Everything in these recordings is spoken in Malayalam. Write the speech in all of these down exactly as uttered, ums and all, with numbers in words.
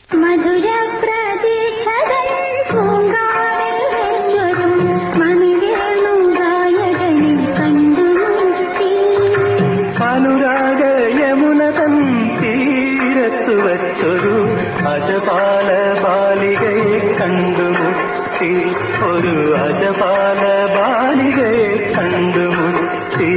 മധുര പ്രതീക്ഷകൾ പൂങ്കാവിൽ വെച്ചൊരു മണിവേണു ഗായകനെ കണ്ടുമുട്ടി. അനുരാഗ യമുന തൻ തീരത്തു വച്ചൊരു അജപാല ബാലികയെ കണ്ടുമുട്ടി. ഒരു അജപാല ബാലികയെ കണ്ടുമുട്ടി.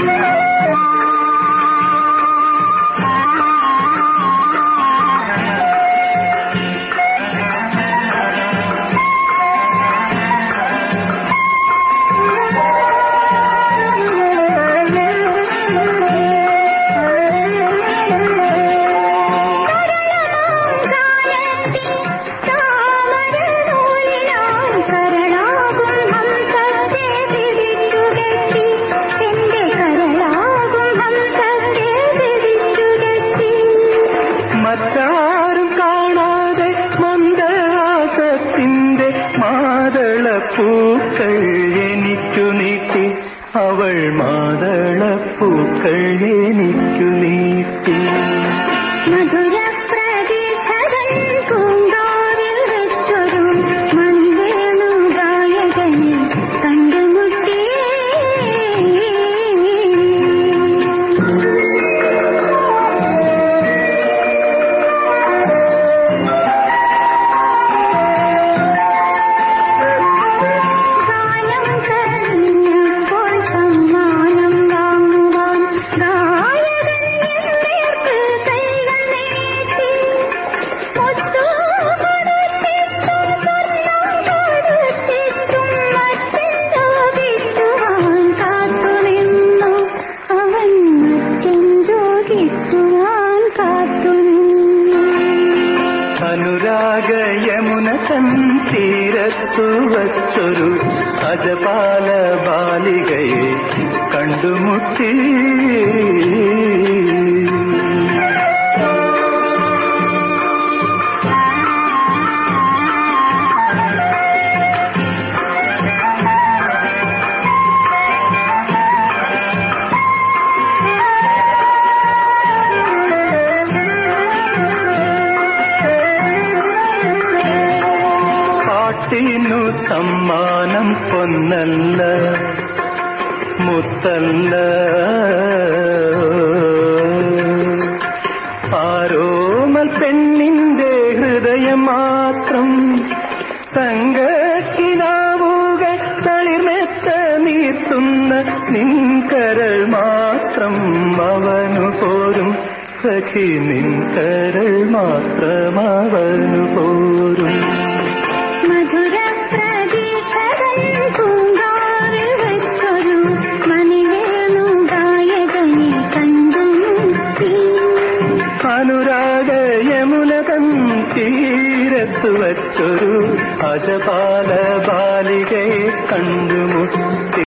മറ്റാരും കാണാതെ മന്ദഹാസത്തിന്റെ മാതളപ്പൂക്കൾ എനിക്കു നീട്ടി. അവൾ മാതളപ്പൂക്കൾ എനിക്കു നീട്ടി. മധുര പ്രതീക്ഷകൾ പൂങ്കാവിൽ വെച്ചൊരു മണിവേണു ഗായകനെ കണ്ടുമുട്ടി. അനുരാഗ യമുന തൻ തീരത്തു വച്ചൊരു അജപാല ബാലികയെ കണ്ടുമുട്ടി. ിനു സമ്മാനം പൊന്നല്ല മുത്തല്ല, ആരോമൽ പെണ്ണിന്റെ ഹൃദയം മാത്രം. തങ്കക്കിനാവുകൾ തളിർമെത്ത നീർത്തുന്ന നിൻകരൾ മാത്രം അവനു പോരും. സഖി നിൻകരൾ മാത്രം അവനു പോരും. മധുര പ്രതീക്ഷകൾ പൂങ്കാവിൽ വെച്ചൊരു മണിവേണു ഗായകനെ കണ്ടുമുട്ടി. അനുരാഗ യമുന തൻ തീരത്തു വച്ചൊരു അജപാല ബാലികയെ കണ്ടുമുട്ടി.